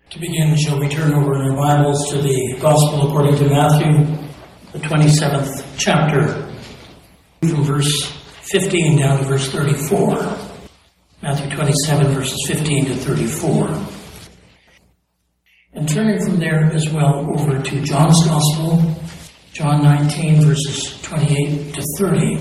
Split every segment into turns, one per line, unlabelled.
To begin, shall we turn over in our Bibles to the Gospel according to Matthew, the 27th chapter, from verse 15 down to verse 34. Matthew 27, verses 15 to 34. And turning from there as well over to John's Gospel, John 19, verses 28 to 30.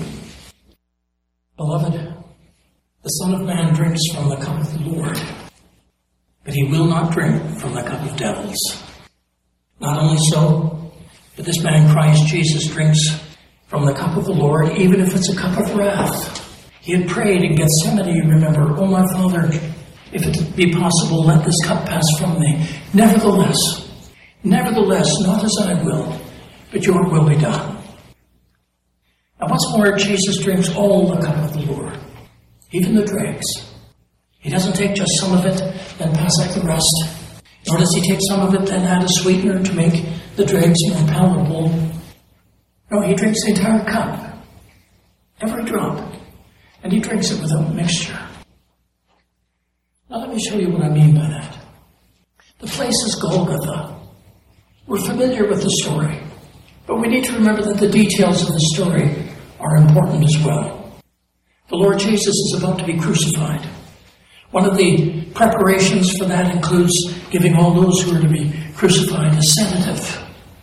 Beloved, the Son of Man drinks from the cup of the Lord, but he will not drink from the cup of devils. Not only so, but this man Christ Jesus drinks from the cup of the Lord, even if it's a cup of wrath. He had prayed in Gethsemane, you remember, "Oh, my Father, if it be possible, let this cup pass from me. Nevertheless, not as I will, but your will be done." And once more, Jesus drinks all the cup of the Lord, even the dregs. He doesn't take just some of it, then pass out the rest. Nor does he take some of it, then add a sweetener to make the dregs more palatable. No, he drinks the entire cup, every drop, and he drinks it without mixture. Now let me show you what I mean by that. The place is Golgotha. We're familiar with the story, but we need to remember that the details of the story are important as well. The Lord Jesus is about to be crucified. One of the preparations for that includes giving all those who are to be crucified a sedative.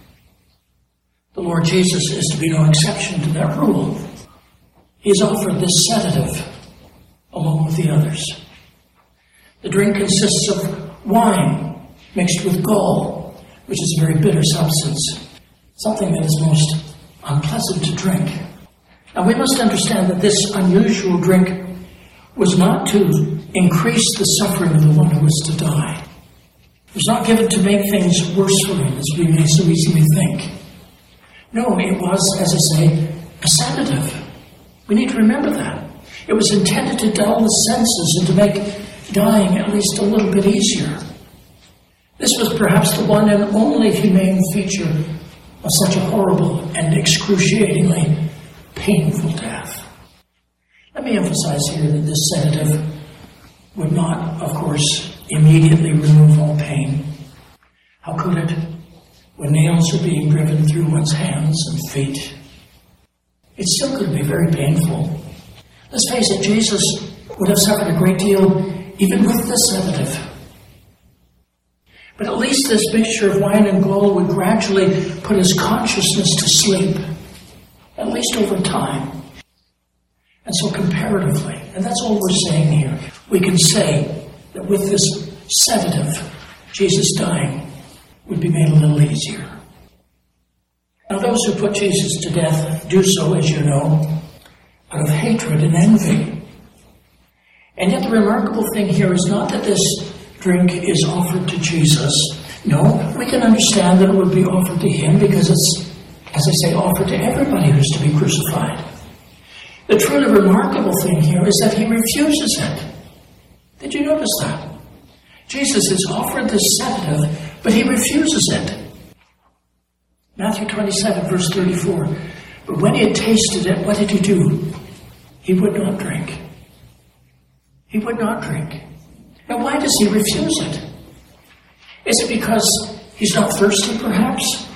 The Lord Jesus is to be no exception to that rule. He is offered this sedative along with the others. The drink consists of wine mixed with gall, which is a very bitter substance, something that is most unpleasant to drink. And we must understand that this unusual drink was not to increase the suffering of the one who was to die. It was not given to make things worse for him, as we may so easily think. No, it was, as I say, a sedative. We need to remember that. It was intended to dull the senses and to make dying at least a little bit easier. This was perhaps the one and only humane feature of such a horrible and excruciatingly painful death. Let me emphasize here that this sedative would not, of course, immediately remove all pain. How could it, when nails are being driven through one's hands and feet? It still could be very painful. Let's face it, Jesus would have suffered a great deal even with the sedative. But at least this mixture of wine and gall would gradually put his consciousness to sleep, at least over time. And so comparatively, and that's all we're saying here, we can say that with this sedative, Jesus dying would be made a little easier. Now those who put Jesus to death do so, as you know, out of hatred and envy. And yet the remarkable thing here is not that this drink is offered to Jesus. No, we can understand that it would be offered to him because it's, as I say, offered to everybody who's to be crucified. The truly remarkable thing here is that he refuses it. Did you notice that? Jesus is offered this sedative, but he refuses it. Matthew 27, verse 34. But when he had tasted it, what did he do? He would not drink. He would not drink. Now, why does he refuse it? Is it because he's not thirsty, perhaps?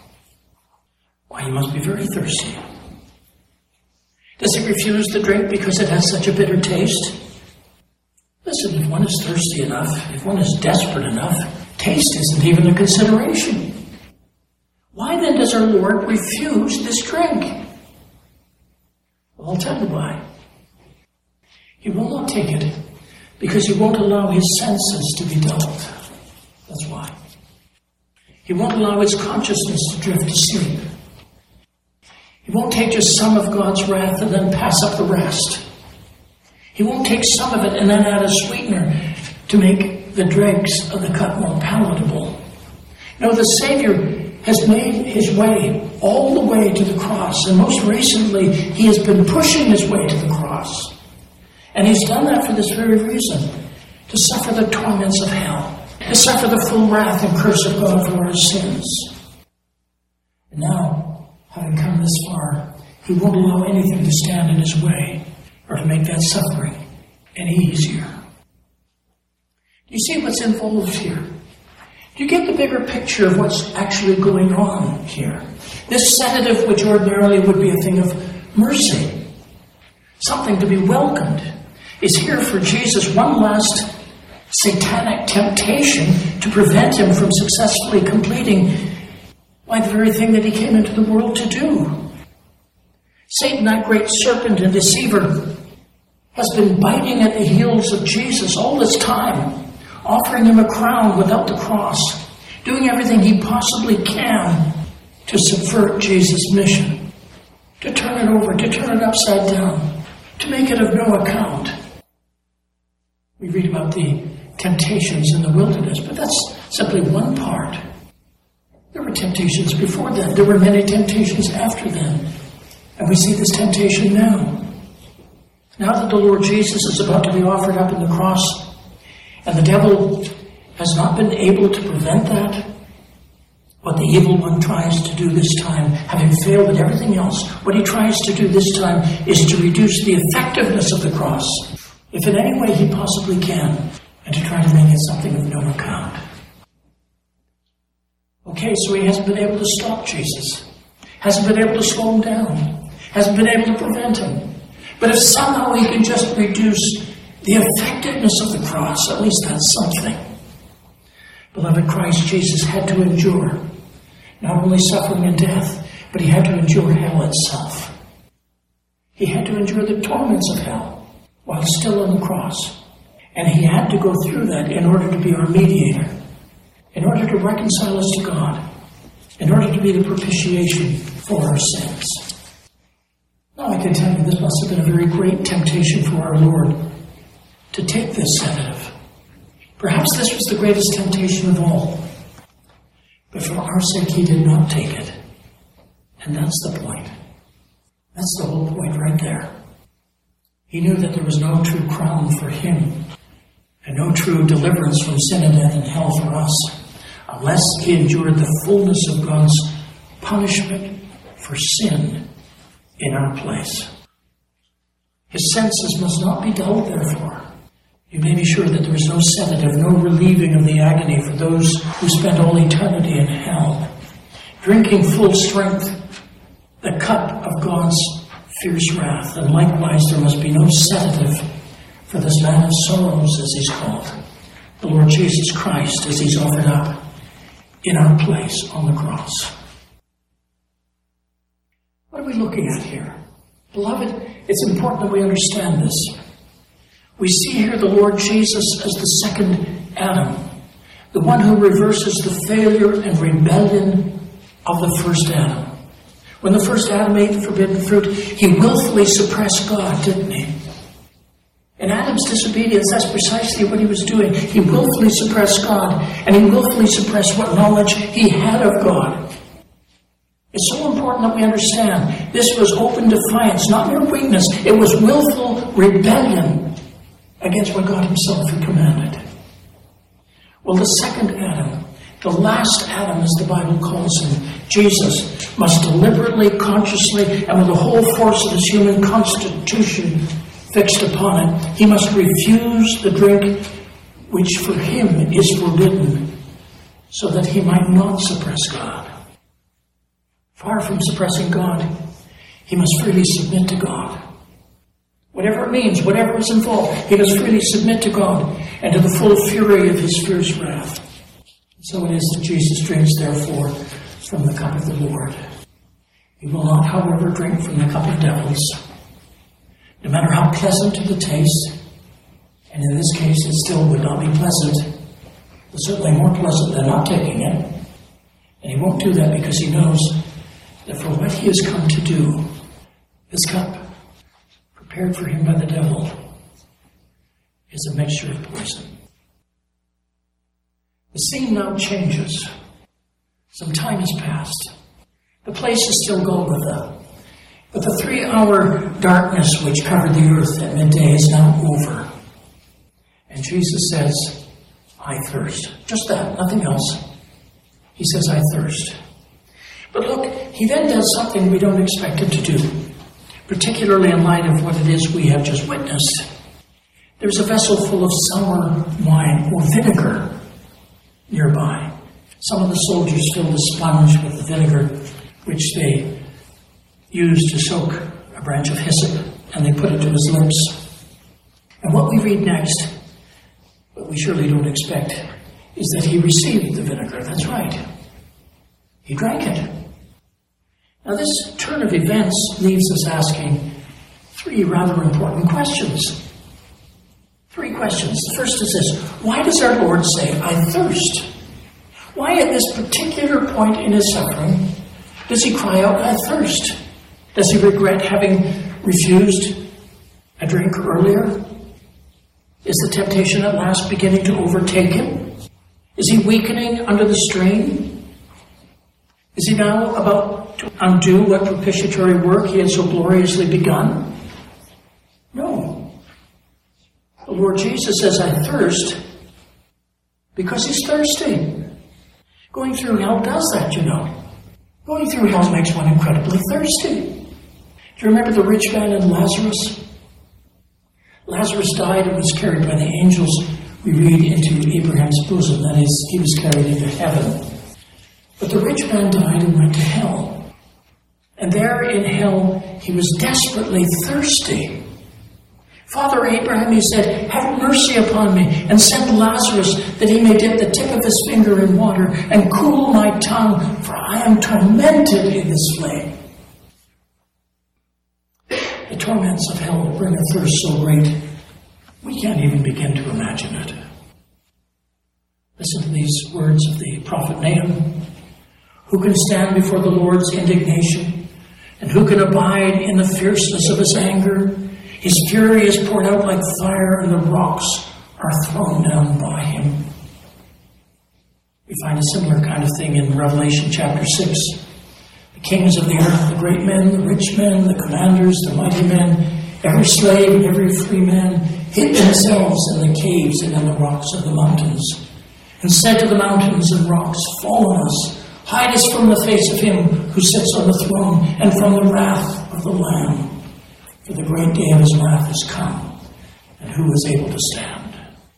Why, he must be very thirsty. Does he refuse the drink because it has such a bitter taste? Listen, if one is thirsty enough, if one is desperate enough, taste isn't even a consideration. Why then does our Lord refuse this drink? Well, I'll tell you why. He will not take it because he won't allow his senses to be dulled. That's why. He won't allow his consciousness to drift to sleep. He won't take just some of God's wrath and then pass up the rest. He won't take some of it and then add a sweetener to make the dregs of the cup more palatable. No, the Savior has made his way all the way to the cross, and most recently, he has been pushing his way to the cross. And he's done that for this very reason, to suffer the torments of hell, to suffer the full wrath and curse of God for our sins. And now, having come this far, he won't allow anything to stand in his way or to make that suffering any easier. Do you see what's involved here? Do you get the bigger picture of what's actually going on here? This sedative, which ordinarily would be a thing of mercy, something to be welcomed, is here for Jesus one last satanic temptation to prevent him from successfully completing the very thing that he came into the world to do. Satan, that great serpent and deceiver, has been biting at the heels of Jesus all this time, offering him a crown without the cross, doing everything he possibly can to subvert Jesus' mission, to turn it over, to turn it upside down, to make it of no account. We read about the temptations in the wilderness, but that's simply one part. There were temptations before then. There were many temptations after then. And we see this temptation now. Now that the Lord Jesus is about to be offered up in the cross, and the devil has not been able to prevent that, what the evil one tries to do this time, having failed at everything else, what he tries to do this time is to reduce the effectiveness of the cross, if in any way he possibly can, and to try to make it something of no account. Okay, so he hasn't been able to stop Jesus, hasn't been able to slow him down, hasn't been able to prevent him. But if somehow he can just reduce the effectiveness of the cross, at least that's something. Beloved, Christ Jesus had to endure not only suffering and death, but he had to endure hell itself. He had to endure the torments of hell while still on the cross. And he had to go through that in order to be our mediator, in order to reconcile us to God, in order to be the propitiation for our sins. Now I can tell you this must have been a very great temptation for our Lord to take this sedative. Perhaps this was the greatest temptation of all. But for our sake, he did not take it. And that's the point. That's the whole point right there. He knew that there was no true crown for him and no true deliverance from sin and death and hell for us unless he endured the fullness of God's punishment for sin in our place. His senses must not be dulled, therefore. You may be sure that there is no sedative, no relieving of the agony for those who spend all eternity in hell, drinking full strength the cup of God's fierce wrath. And likewise, there must be no sedative for this man of sorrows, as he's called, the Lord Jesus Christ, as he's offered up in our place on the cross. What are we looking at here? Beloved, it's important that we understand this. We see here the Lord Jesus as the second Adam, the one who reverses the failure and rebellion of the first Adam. When the first Adam ate the forbidden fruit, he willfully suppressed God, didn't he? In Adam's disobedience, that's precisely what he was doing. He willfully suppressed God, and he willfully suppressed what knowledge he had of God. It's so important that we understand this was open defiance, not mere weakness. It was willful rebellion against what God himself had commanded. Well, the second Adam, the last Adam as the Bible calls him, Jesus, must deliberately, consciously, and with the whole force of his human constitution fixed upon it, he must refuse the drink which for him is forbidden, so that he might not suppress God. Far from suppressing God, he must freely submit to God. Whatever it means, whatever is involved, he must freely submit to God and to the full fury of his fierce wrath. So it is that Jesus drinks, therefore, from the cup of the Lord. He will not, however, drink from the cup of devils, no matter how pleasant to the taste, and in this case it still would not be pleasant, but certainly more pleasant than not taking it. And he won't do that because he knows that for what he has come to do, this cup, prepared for him by the devil, is a mixture of poison. The scene now changes. Some time has passed. The place is still Golgotha, but the 3-hour darkness which covered the earth at midday is now over. And Jesus says, I thirst. Just that, nothing else. He says, I thirst. But look, he then does something we don't expect him to do, particularly in light of what it is we have just witnessed. There's a vessel full of sour wine or vinegar nearby. Some of the soldiers filled a sponge with the vinegar, which they used to soak a branch of hyssop, and they put it to his lips. And what we read next, what we surely don't expect, is that he received the vinegar. That's right. He drank it. Now this turn of events leaves us asking three rather important questions. Three questions. The first is this: why does our Lord say, "I thirst"? Why at this particular point in his suffering does he cry out, "I thirst"? Does he regret having refused a drink earlier? Is the temptation at last beginning to overtake him? Is he weakening under the strain? Is he now about to undo what propitiatory work he had so gloriously begun? No. The Lord Jesus says, "I thirst," because he's thirsty. Going through hell does that, you know. Going through hell makes one incredibly thirsty. Do you remember the rich man and Lazarus? Lazarus died and was carried by the angels, we read, into Abraham's bosom. That is, he was carried into heaven. But the rich man died and went to hell. And there in hell, he was desperately thirsty. "Father Abraham," he said, "have mercy upon me and send Lazarus that he may dip the tip of his finger in water and cool my tongue, for I am tormented in this flame." The torments of hell bring a thirst so great, we can't even begin to imagine it. Listen to these words of the prophet Nahum. "Who can stand before the Lord's indignation? And who can abide in the fierceness of his anger? His fury is poured out like fire, and the rocks are thrown down by him." We find a similar kind of thing in Revelation chapter 6. The kings of the earth, the great men, the rich men, the commanders, the mighty men, every slave and every free man, hid themselves in the caves and in the rocks of the mountains, and said to the mountains and rocks, "Fall on us, hide us from the face of him who sits on the throne, and from the wrath of the Lamb. For the great day of his wrath is come, and who is able to stand?"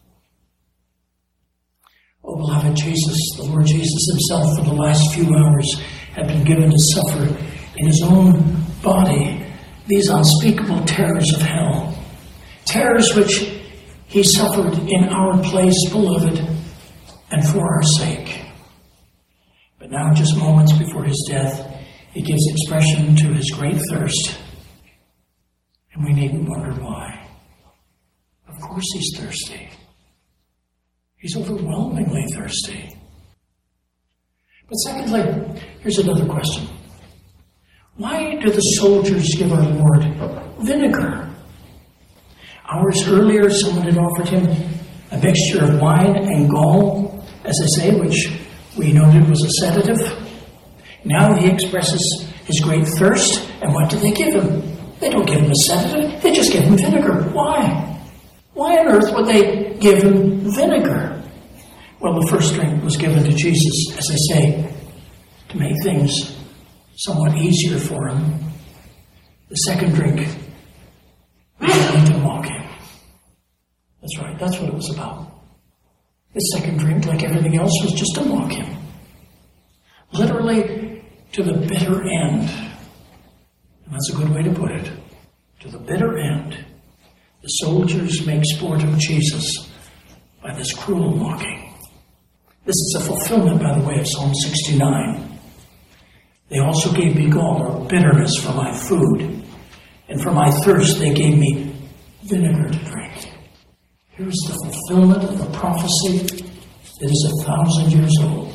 Oh, beloved, Jesus, the Lord Jesus himself, for the last few hours, had been given to suffer in his own body these unspeakable terrors of hell. Terrors which he suffered in our place, beloved, and for our sake. But now, just moments before his death, he gives expression to his great thirst. And we needn't wonder why. Of course he's thirsty. He's overwhelmingly thirsty. But secondly, here's another question. Why do the soldiers give our Lord vinegar? Hours earlier, someone had offered him a mixture of wine and gall, as I say, which we noted was a sedative. Now he expresses his great thirst, and what do they give him? They don't give him a sedative, they just give him vinegar. Why? Why on earth would they give him vinegar? Well, the first drink was given to Jesus, as I say, to make things somewhat easier for him. The second drink was only to mock him. That's right, that's what it was about. The second drink, like everything else, was just to mock him. Literally, to the bitter end. And that's a good way to put it. To the bitter end, the soldiers make sport of Jesus by this cruel mocking. This is a fulfillment, by the way, of Psalm 69. "They also gave me gall, or bitterness, for my food, and for my thirst they gave me vinegar to drink." Here is the fulfillment of the prophecy that is 1,000 years old.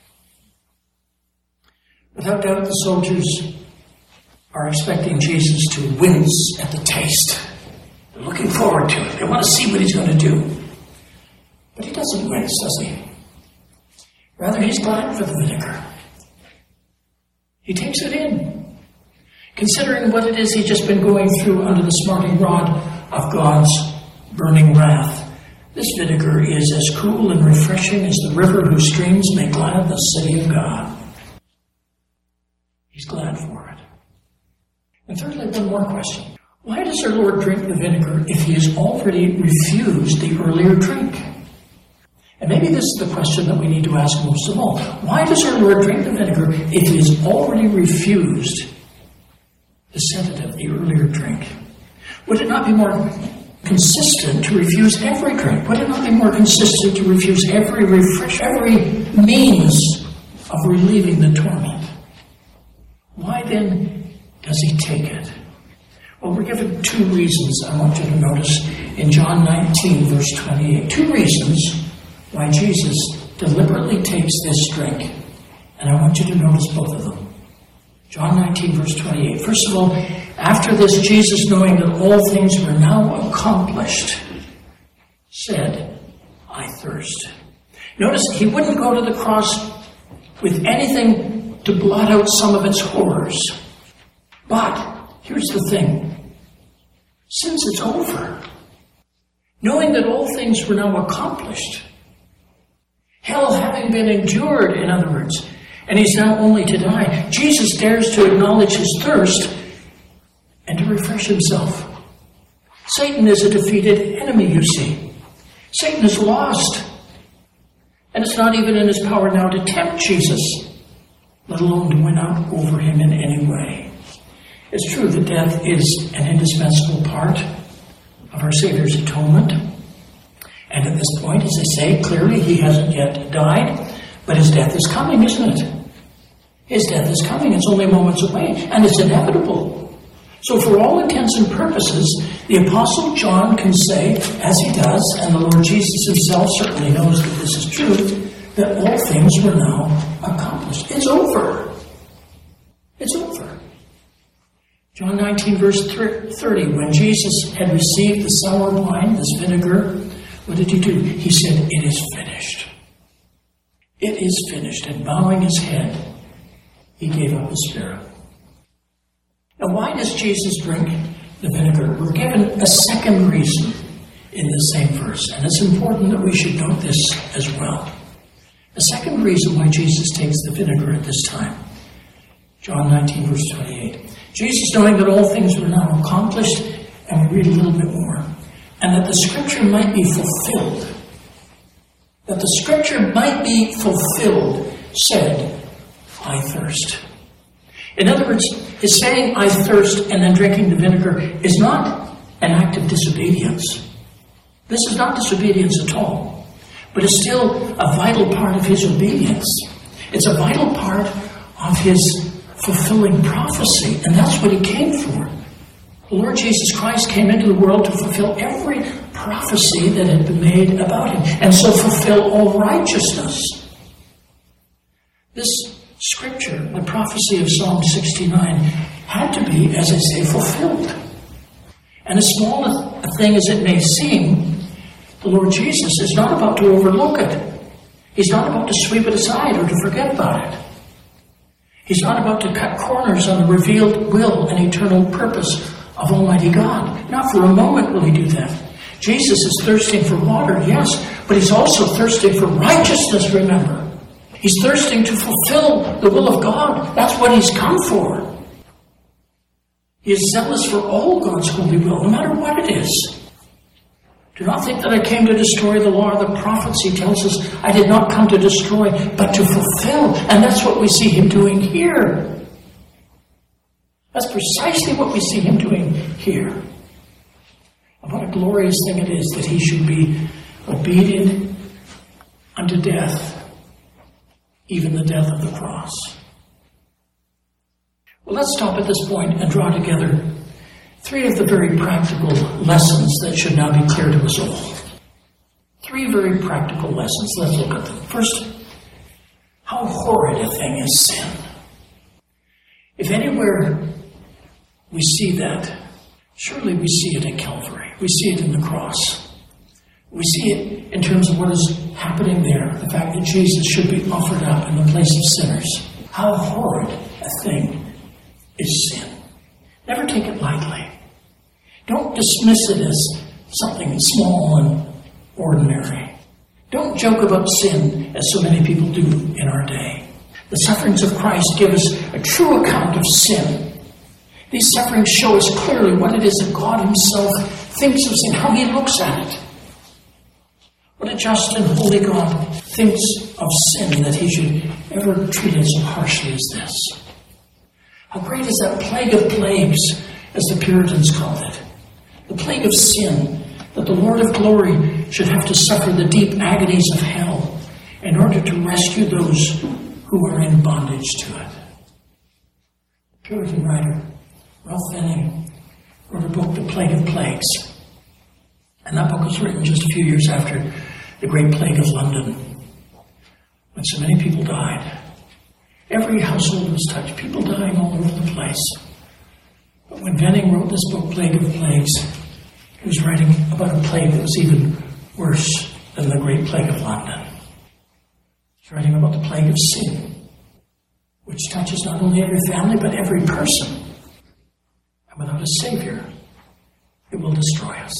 Without doubt, the soldiers are expecting Jesus to wince at the taste. They're looking forward to it. They want to see what he's going to do. But he doesn't wince, does he? Rather, he's glad for the vinegar. He takes it in. Considering what it is he's just been going through under the smarting rod of God's burning wrath, this vinegar is as cool and refreshing as the river whose streams make glad the city of God. He's glad for it. And thirdly, one more question. Why does our Lord drink the vinegar if he has already refused the earlier drink? And maybe this is the question that we need to ask most of all. Why does our Lord drink the vinegar if he has already refused the sedative, the earlier drink? Would it not be more consistent to refuse every drink? Would it not be more consistent to refuse every every means of relieving the torment? Why then does he take it? Well, we're given two reasons I want you to notice in John 19, verse 28. Two reasons why Jesus deliberately takes this drink. And I want you to notice both of them. John 19, verse 28. First of all, after this, Jesus, knowing that all things were now accomplished, said, I thirst. Notice he wouldn't go to the cross with anything to blot out some of its horrors. But here's the thing. Since it's over, knowing that all things were now accomplished, hell having been endured, in other words, and he's now only to die, Jesus dares to acknowledge his thirst and to refresh himself. Satan is a defeated enemy, you see. Satan is lost. And it's not even in his power now to tempt Jesus, let alone to win out over him in any way. It's true that death is an indispensable part of our Savior's atonement. And at this point, as I say, clearly he hasn't yet died, but his death is coming, isn't it? His death is coming. It's only moments away, and it's inevitable. So for all intents and purposes, the Apostle John can say, as he does, and the Lord Jesus himself certainly knows that this is true, that all things were now accomplished. It's over. It's over. John 19, verse 30, when Jesus had received the sour wine, this vinegar, what did he do? He said, it is finished. It is finished. And bowing his head, he gave up his spirit. Now, why does Jesus drink the vinegar? We're given a second reason in the same verse, and it's important that we should note this as well. A second reason why Jesus takes the vinegar at this time. John 19, verse 28. Jesus, knowing that all things were now accomplished, and we read a little bit more, and that the scripture might be fulfilled, that the scripture might be fulfilled, said, I thirst. In other words, his saying, I thirst, and then drinking the vinegar is not an act of disobedience. This is not disobedience at all, but it's still a vital part of his obedience. It's a vital part of his fulfilling prophecy, and that's what he came for. The Lord Jesus Christ came into the world to fulfill every prophecy that had been made about him, and so fulfill all righteousness. This scripture, the prophecy of Psalm 69, had to be, as I say, fulfilled. And as small a thing as it may seem, the Lord Jesus is not about to overlook it. He's not about to sweep it aside or to forget about it. He's not about to cut corners on the revealed will and eternal purpose of Almighty God. Not for a moment will he do that. Jesus is thirsting for water, yes, but he's also thirsting for righteousness, remember. He's thirsting to fulfill the will of God. That's what he's come for. He is zealous for all God's holy will, no matter what it is. Do not think that I came to destroy the law or the prophets. He tells us, I did not come to destroy, but to fulfill. And that's what we see him doing here. That's precisely what we see him doing here. And what a glorious thing it is that he should be obedient unto death, even the death of the cross. Well, let's stop at this point and draw together three of the very practical lessons that should now be clear to us all. Three very practical lessons. Let's look at them. First, how horrid a thing is sin. If anywhere we see that, surely we see it at Calvary. We see it in the cross. We see it in terms of what is happening there, the fact that Jesus should be offered up in the place of sinners. How horrid a thing is sin. Never take it lightly. Don't dismiss it as something small and ordinary. Don't joke about sin as so many people do in our day. The sufferings of Christ give us a true account of sin. These sufferings show us clearly what it is that God himself thinks of sin, how he looks at it. What a just and holy God thinks of sin that he should ever treat it so harshly as this. How great is that plague of plagues, as the Puritans called it. The plague of sin, that the Lord of glory should have to suffer the deep agonies of hell in order to rescue those who are in bondage to it. The Puritan writer, Ralph Venning, wrote a book, The Plague of Plagues. And that book was written just a few years after the Great Plague of London, when so many people died. Every household was touched, people dying all over the place. But when Venning wrote this book, Plague of Plagues, he was writing about a plague that was even worse than the Great Plague of London. He's writing about the plague of sin, which touches not only every family, but every person. And without a Savior, it will destroy us.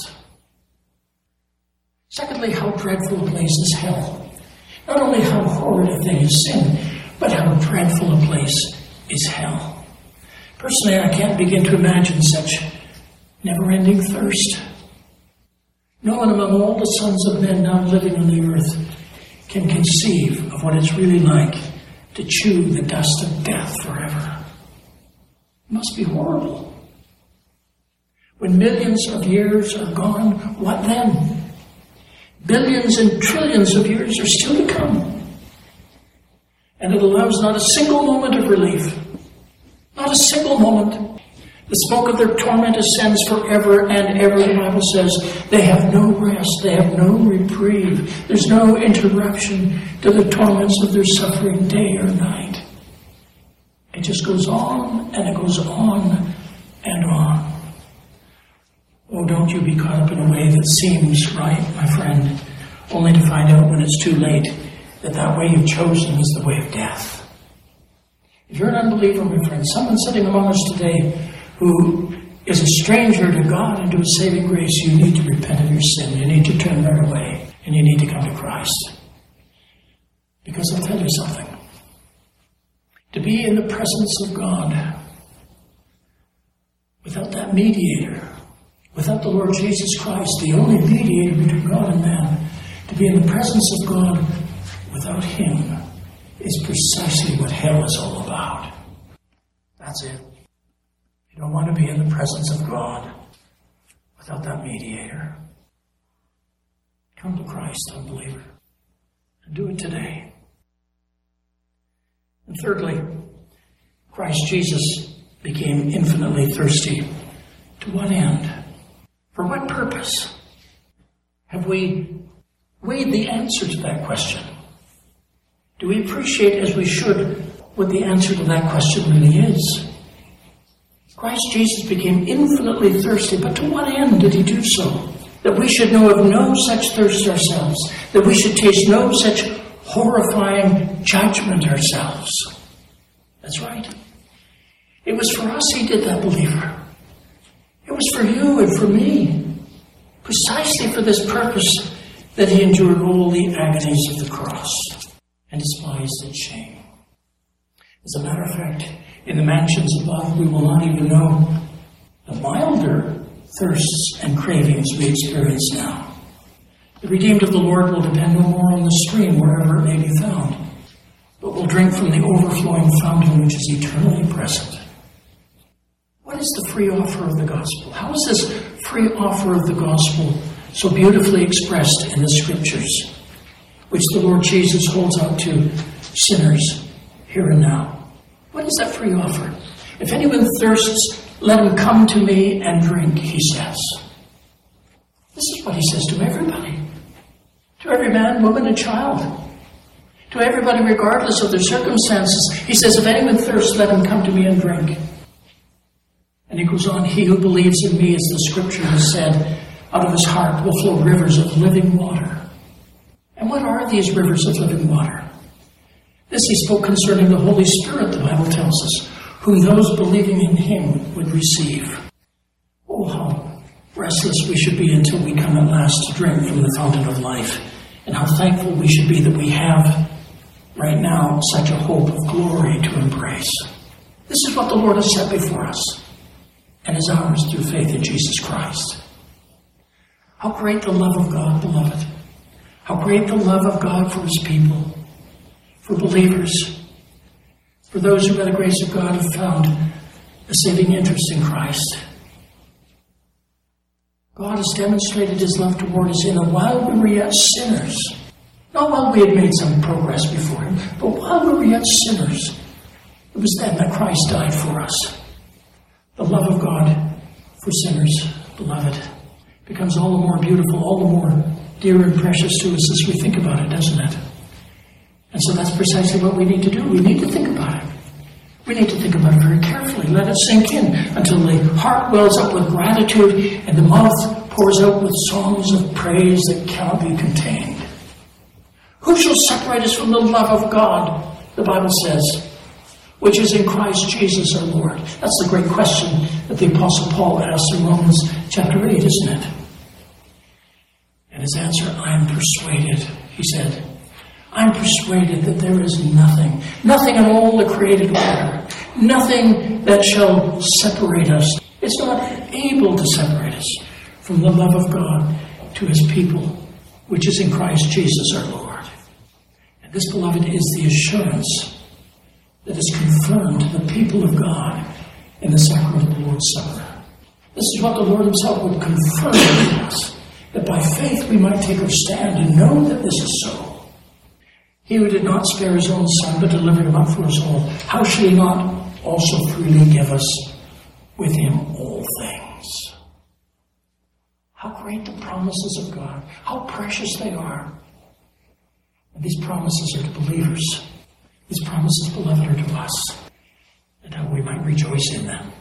Secondly, how dreadful a place is hell. Not only how horrid a thing is sin, but how dreadful a place is hell. Personally, I can't begin to imagine such never-ending thirst. No one among all the sons of men now living on the earth can conceive of what it's really like to chew the dust of death forever. It must be horrible. When millions of years are gone, what then? Billions and trillions of years are still to come. And it allows not a single moment of relief. Not a single moment. The smoke of their torment ascends forever and ever. The Bible says they have no rest. They have no reprieve. There's no interruption to the torments of their suffering day or night. It just goes on and it goes on and on. Oh, don't you be caught up in a way that seems right, my friend, only to find out when it's too late that that way you've chosen is the way of death. If you're an unbeliever, my friend, someone sitting among us today who is a stranger to God and to His saving grace, you need to repent of your sin. You need to turn right away, and you need to come to Christ. Because I'll tell you something. To be in the presence of God without that mediator, without the Lord Jesus Christ, the only mediator between God and man, to be in the presence of God without Him is precisely what hell is all about. That's it. You don't want to be in the presence of God without that mediator. Come to Christ, unbeliever, and do it today. And thirdly, Christ Jesus became infinitely thirsty. To what end? For what purpose? Have we weighed the answer to that question? Do we appreciate as we should what the answer to that question really is? Christ Jesus became infinitely thirsty, but to what end did He do so? That we should know of no such thirst ourselves, that we should taste no such horrifying judgment ourselves. That's right. It was for us He did that, believer. It was for you and for me, precisely for this purpose that He endured all the agonies of the cross and despised its shame. As a matter of fact, in the mansions above, we will not even know the milder thirsts and cravings we experience now. The redeemed of the Lord will depend no more on the stream wherever it may be found, but will drink from the overflowing fountain which is eternally present. What is the free offer of the gospel? How is this free offer of the gospel so beautifully expressed in the Scriptures, which the Lord Jesus holds out to sinners here and now? What is that free offer? If anyone thirsts, let him come to me and drink, He says. This is what He says to everybody. To every man, woman, and child. To everybody regardless of their circumstances. He says, if anyone thirsts, let him come to me and drink. And He goes on, he who believes in me, as the Scripture has said, out of his heart will flow rivers of living water. And what are these rivers of living water? This He spoke concerning the Holy Spirit, the Bible tells us, whom those believing in Him would receive. Oh, how restless we should be until we come at last to drink from the fountain of life. And how thankful we should be that we have, right now, such a hope of glory to embrace. This is what the Lord has set before us, and is ours through faith in Jesus Christ. How great the love of God, beloved. How great the love of God for his people, for believers, for those who by the grace of God have found a saving interest in Christ. God has demonstrated his love toward us in that while we were yet sinners, not while we had made some progress before him, but while we were yet sinners, it was then that Christ died for us. The love of God for sinners, beloved, becomes all the more beautiful, all the more dear and precious to us as we think about it, doesn't it? And so that's precisely what we need to do. We need to think about it. We need to think about it very carefully. Let it sink in until the heart wells up with gratitude and the mouth pours out with songs of praise that cannot be contained. Who shall separate us from the love of God, the Bible says, which is in Christ Jesus our Lord? That's the great question that the Apostle Paul asks in Romans chapter 8, isn't it? And his answer, I am persuaded, he said, I'm persuaded that there is nothing in all the created order, nothing that shall separate us. It's not able to separate us from the love of God to his people, which is in Christ Jesus our Lord. And this, beloved, is the assurance that is confirmed to the people of God in the sacrament of the Lord's Supper. This is what the Lord himself would confirm to us, that by faith we might take our stand and know that this is so. He who did not spare his own son, but delivered him up for us all, how shall he not also freely give us with him all things? How great the promises of God, how precious they are. And these promises are to believers. These promises, beloved, are to us, and how we might rejoice in them.